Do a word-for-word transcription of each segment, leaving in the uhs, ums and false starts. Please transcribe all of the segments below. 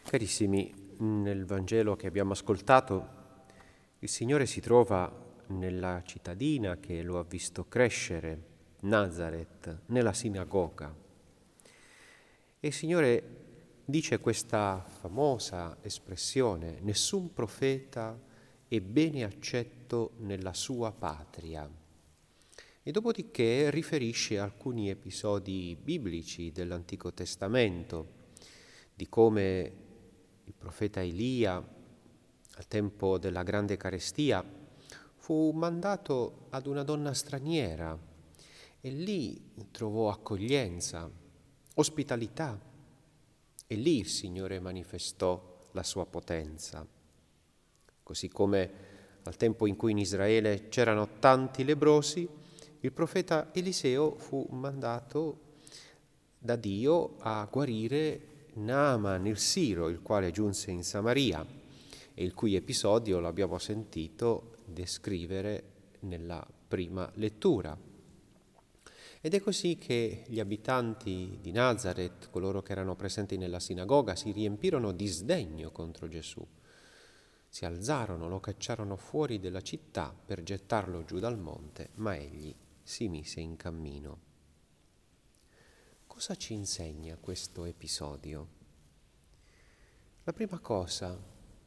Carissimi, nel Vangelo che abbiamo ascoltato, il Signore si trova nella cittadina che lo ha visto crescere, Nazaret, nella sinagoga. E il Signore dice questa famosa espressione: nessun profeta è bene accetto nella sua patria. E dopodiché riferisce alcuni episodi biblici dell'Antico Testamento, di come il profeta Elia, al tempo della grande carestia, fu mandato ad una donna straniera e lì trovò accoglienza, ospitalità, e lì il Signore manifestò la sua potenza. Così come al tempo in cui in Israele c'erano tanti lebbrosi, il profeta Eliseo fu mandato da Dio a guarire Naaman il Siro, il quale giunse in Samaria e il cui episodio l'abbiamo sentito descrivere nella prima lettura. Ed è così che gli abitanti di Nazaret, coloro che erano presenti nella sinagoga, si riempirono di sdegno contro Gesù. Si alzarono, lo cacciarono fuori della città per gettarlo giù dal monte, ma egli si mise in cammino. Cosa ci insegna questo episodio? La prima cosa,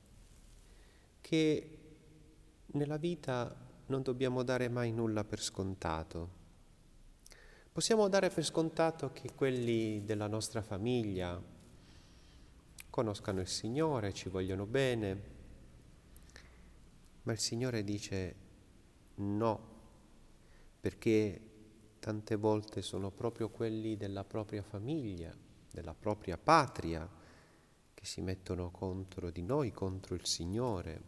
che nella vita non dobbiamo dare mai nulla per scontato. Possiamo dare per scontato che quelli della nostra famiglia conoscano il Signore, ci vogliono bene, ma il Signore dice no, perché tante volte sono proprio quelli della propria famiglia, della propria patria, che si mettono contro di noi, contro il Signore.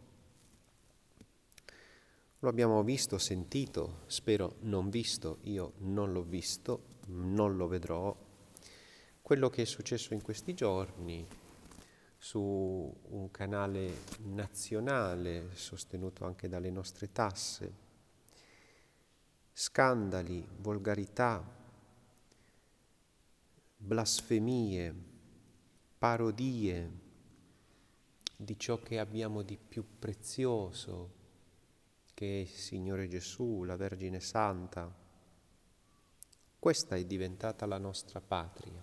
Lo abbiamo visto, sentito, spero non visto, io non l'ho visto, non lo vedrò, quello che è successo in questi giorni su un canale nazionale sostenuto anche dalle nostre tasse. Scandali, volgarità, blasfemie, parodie di ciò che abbiamo di più prezioso, che è il Signore Gesù, la Vergine Santa. Questa è diventata la nostra patria,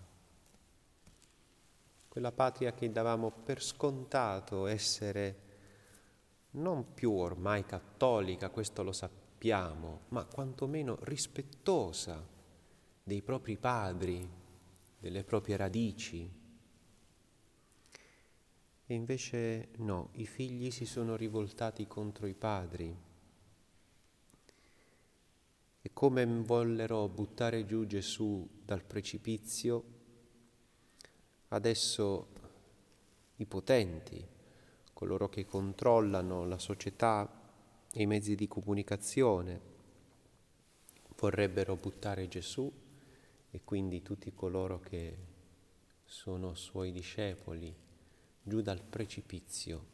quella patria che davamo per scontato essere non più ormai cattolica, questo lo sappiamo, ma quantomeno rispettosa dei propri padri, delle proprie radici. E invece no, i figli si sono rivoltati contro i padri e come vollero buttare giù Gesù dal precipizio, adesso i potenti, coloro che controllano la società e i mezzi di comunicazione, vorrebbero buttare Gesù e quindi tutti coloro che sono suoi discepoli giù dal precipizio.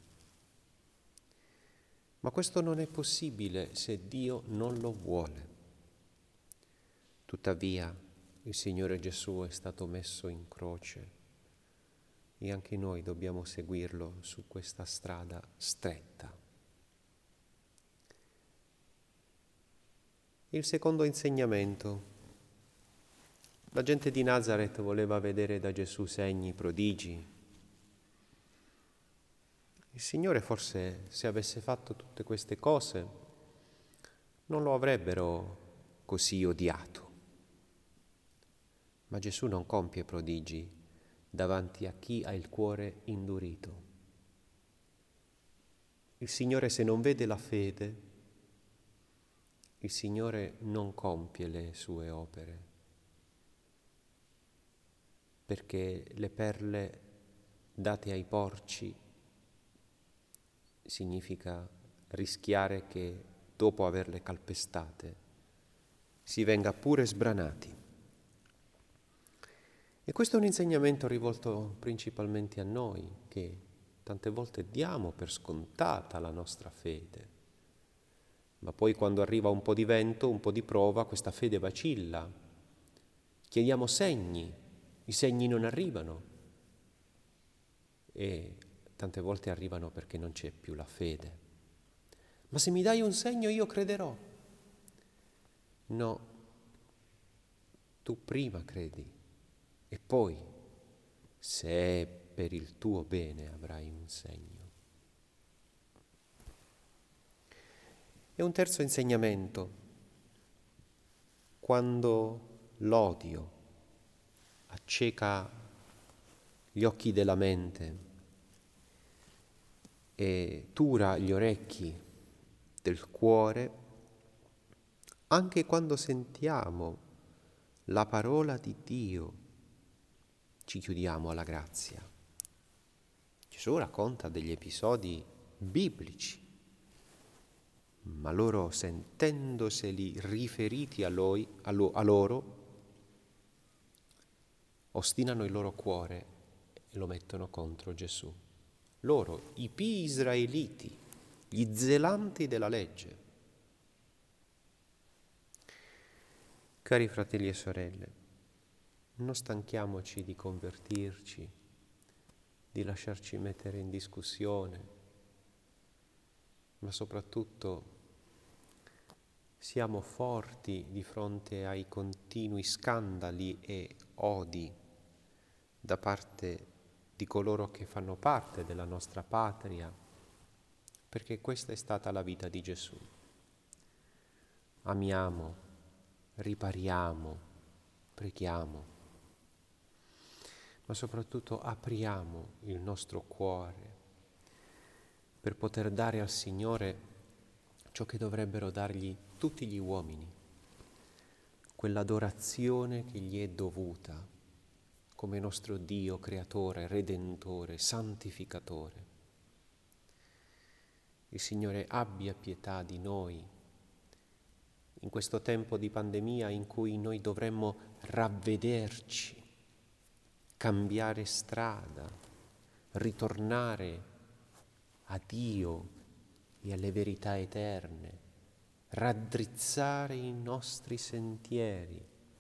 Ma questo non è possibile se Dio non lo vuole. Tuttavia, il Signore Gesù è stato messo in croce e anche noi dobbiamo seguirlo su questa strada stretta. Il secondo insegnamento. La gente di Nazaret voleva vedere da Gesù segni, prodigi. Il Signore forse, se avesse fatto tutte queste cose, non lo avrebbero così odiato. Ma Gesù non compie prodigi davanti a chi ha il cuore indurito. Il Signore, se non vede la fede, il Signore non compie le sue opere, perché le perle date ai porci significa rischiare che dopo averle calpestate si venga pure sbranati. E questo è un insegnamento rivolto principalmente a noi, che tante volte diamo per scontata la nostra fede, ma poi quando arriva un po' di vento, un po' di prova, questa fede vacilla. Chiediamo segni, i segni non arrivano. e tante volte arrivano perché non c'è più la fede. Ma se mi dai un segno io crederò. No, tu prima credi e poi, se è per il tuo bene, avrai un segno. E un terzo insegnamento: quando l'odio acceca gli occhi della mente e tura gli orecchi del cuore, anche quando sentiamo la parola di Dio, ci chiudiamo alla grazia. Gesù racconta degli episodi biblici, ma loro, sentendoseli riferiti a, lui, a, lo, a loro, ostinano il loro cuore e lo mettono contro Gesù. Loro, i pi israeliti, gli zelanti della legge. Cari fratelli e sorelle, non stanchiamoci di convertirci, di lasciarci mettere in discussione, ma soprattutto siamo forti di fronte ai continui scandali e odi da parte di coloro che fanno parte della nostra patria, perché questa è stata la vita di Gesù. Amiamo, ripariamo, preghiamo, ma soprattutto apriamo il nostro cuore per poter dare al Signore ciò che dovrebbero dargli tutti gli uomini, quell'adorazione che gli è dovuta come nostro Dio creatore, redentore, santificatore. Il Signore abbia pietà di noi in questo tempo di pandemia in cui noi dovremmo ravvederci, cambiare strada, ritornare a Dio e alle verità eterne, raddrizzare i nostri sentieri.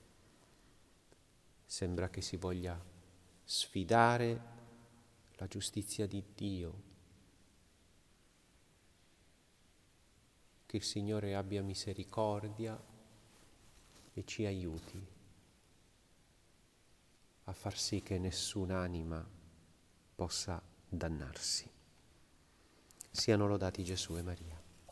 Sembra che si voglia sfidare la giustizia di Dio. Che il Signore abbia misericordia e ci aiuti a far sì che nessun'anima possa dannarsi. Siano lodati Gesù e Maria.